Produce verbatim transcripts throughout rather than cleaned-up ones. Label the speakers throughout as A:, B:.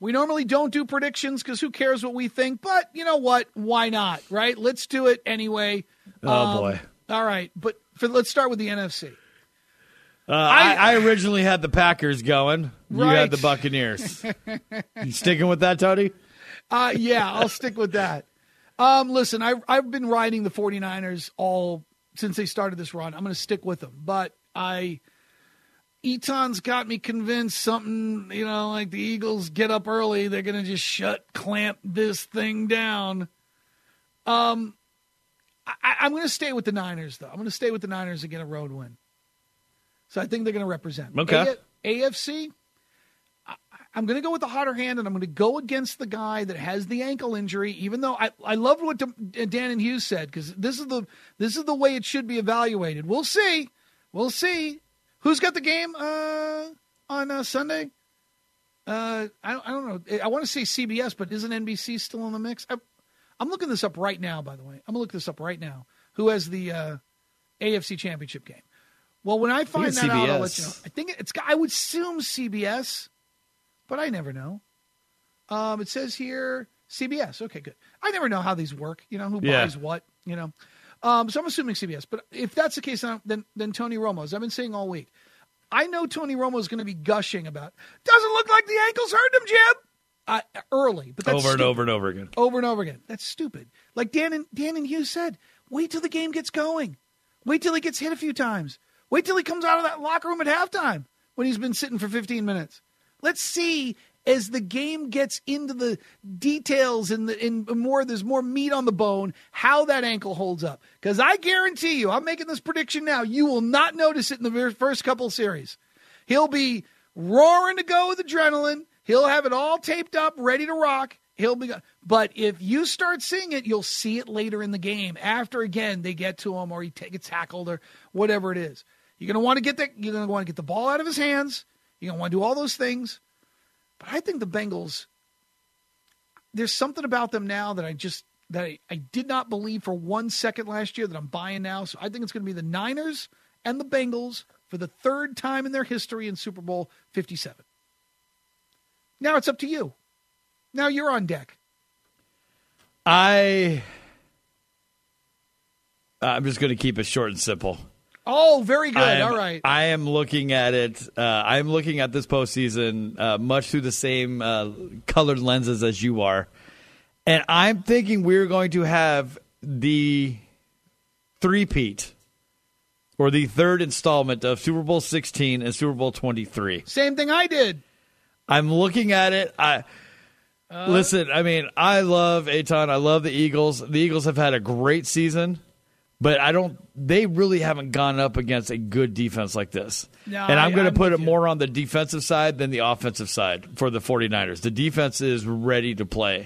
A: We normally don't do predictions because who cares what we think? But you know what? Why not, right? Let's do it anyway.
B: Oh,
A: um,
B: boy.
A: All right. But for, let's start with the N F C.
B: Uh, I, I originally had the Packers going. You
A: Right.
B: had the Buccaneers. You sticking with that, Tony?
A: Uh, yeah, I'll stick with that. Um, listen, I, I've been riding the 49ers all since they started this run. I'm going to stick with them. But I, Eton's got me convinced something, you know, like the Eagles get up early. They're going to just shut, clamp this thing down. Um, I, I'm going to stay with the Niners, though. I'm going to stay with the Niners and get a road win. So I think they're going to represent.
B: Okay.
A: A- AFC, I, I'm going to go with the hotter hand, and I'm going to go against the guy that has the ankle injury. Even though I, I loved what Dan and Hughes said, because this is the this is the way it should be evaluated. We'll see, we'll see. Who's got the game uh, on uh, Sunday? Uh, I, I don't know. I want to say C B S, but isn't N B C still in the mix? I, I'm looking this up right now. By the way, I'm going to look this up right now. Who has the uh, A F C Championship game? Well, when I find
B: I
A: that
B: C B S.
A: out, I'll let you know. I think it's. I would assume C B S, but I never know. Um, it says here C B S. Okay, good. I never know how these work. You know, who
B: Yeah.
A: buys what. You know, um, so I'm assuming C B S. But if that's the case, then then Tony Romo, as I've been saying all week, I know Tony Romo is going to be gushing about. Doesn't look like the ankles hurt him, Jim. Uh, early, but that's
B: over and
A: stupid.
B: over and over again.
A: Over and over again. That's stupid. Like Dan and Dan and Hughes said, wait till the game gets going. Wait till he gets hit a few times. Wait till he comes out of that locker room at halftime when he's been sitting for fifteen minutes. Let's see as the game gets into the details and the in more there's more meat on the bone how that ankle holds up. Because I guarantee you, I'm making this prediction now, you will not notice it in the very first couple of series. He'll be roaring to go with adrenaline. He'll have it all taped up, ready to rock. He'll be, but if you start seeing it, you'll see it later in the game. After again they get to him or he gets tackled or whatever it is. You're gonna want to get the you're gonna want to get the ball out of his hands. You're gonna want to do all those things. But I think the Bengals. There's something about them now that I just that I, I did not believe for one second last year that I'm buying now. So I think it's going to be the Niners and the Bengals for the third time in their history in Super Bowl fifty-seven. Now it's up to you. Now you're on deck.
B: I, I'm just going to keep it short and simple.
A: Oh, very good.
B: I am,
A: All right.
B: I am looking at it. Uh, I'm looking at this postseason uh, much through the same uh, colored lenses as you are. And I'm thinking we're going to have the three-peat or the third installment of Super Bowl sixteen and Super Bowl twenty-three.
A: Same thing I did.
B: I'm looking at it. I uh, Listen, I mean, I love Aton. I love the Eagles. The Eagles have had a great season. But I don't. They really haven't gone up against a good defense like this.
A: No,
B: and I'm
A: I-
B: going to
A: I'm
B: put it
A: with you.
B: more on the defensive side than the offensive side for the 49ers. The defense is ready to play.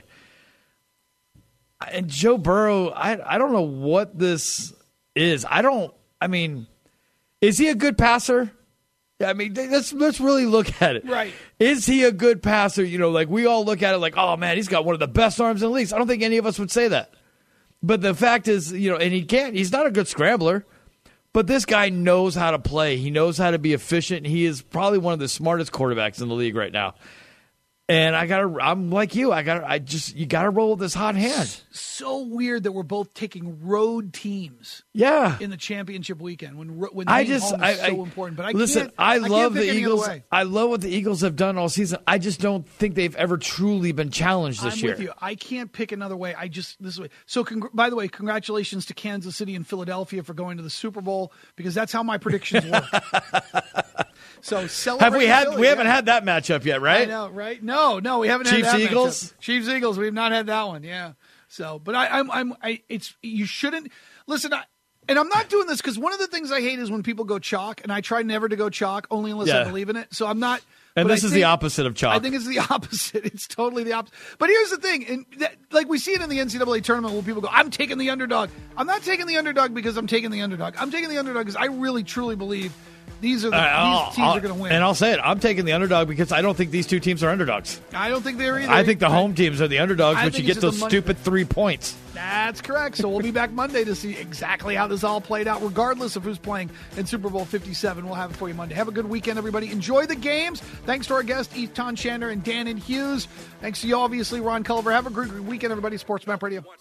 B: And Joe Burrow, I I don't know what this is. I don't. I mean, is he a good passer? I mean, let's let's really look at it.
A: Right.
B: Is he a good passer? You know, like we all look at it like, oh man, he's got one of the best arms in the league. I don't think any of us would say that. But the fact is, you know, and he can't, he's not a good scrambler, but this guy knows how to play. He knows how to be efficient. He is probably one of the smartest quarterbacks in the league right now. And I gotta, I'm like you. I gotta, I just, you gotta roll with this hot hand.
A: So weird that we're both taking road teams
B: Yeah.
A: in the championship weekend when when
B: I
A: being
B: just,
A: home
B: I,
A: is so
B: I-
A: important. But I
B: listen.
A: can't,
B: I
A: can't
B: love
A: pick
B: the
A: any other
B: Eagles.
A: way.
B: I love what the Eagles have done all season. I just don't think they've ever truly been challenged this
A: I'm
B: year.
A: with you. I can't pick another way. I just this way. So, congr- by the way, congratulations to Kansas City and Philadelphia for going to the Super Bowl because that's how my predictions work. So celebrate.
B: Have we had?
A: Philly,
B: we haven't
A: yeah.
B: had that matchup yet, right?
A: I know, right? No, no, we haven't
B: Chiefs,
A: had that
B: Eagles?
A: matchup. Chiefs Eagles. We've not had that one. Yeah. So, but I, I'm, I'm, I. It's you shouldn't listen. I, and I'm not doing this because one of the things I hate is when people go chalk, and I try never to go chalk, only unless I
B: Yeah.
A: believe in it. So I'm not.
B: And
A: but
B: this
A: I
B: is
A: think-
B: the opposite of chalk.
A: I think it's the opposite. It's totally the opposite. But here's the thing, and that, like we see it in the N C double A tournament where people go, "I'm taking the underdog." I'm not taking the underdog because I'm taking the underdog. I'm taking the underdog because I really truly believe These are the,
B: Uh,
A: these teams
B: I'll-
A: are going to win.
B: And I'll say it. I'm taking the underdog because I don't think these two teams are underdogs.
A: I don't think they're either.
B: I think the home teams are the underdogs,
A: I
B: but you
A: think
B: get
A: it's
B: those
A: just the money-
B: stupid three points.
A: That's correct. So we'll be back Monday to see exactly how this all played out, regardless of who's playing in Super Bowl fifty-seven. We'll have it for you Monday. Have a good weekend, everybody. Enjoy the games. Thanks to our guests, Ethan Shander and Dan and Hughes. Thanks to you, obviously, Ron Culver. Have a great weekend, everybody. Sports Map Radio.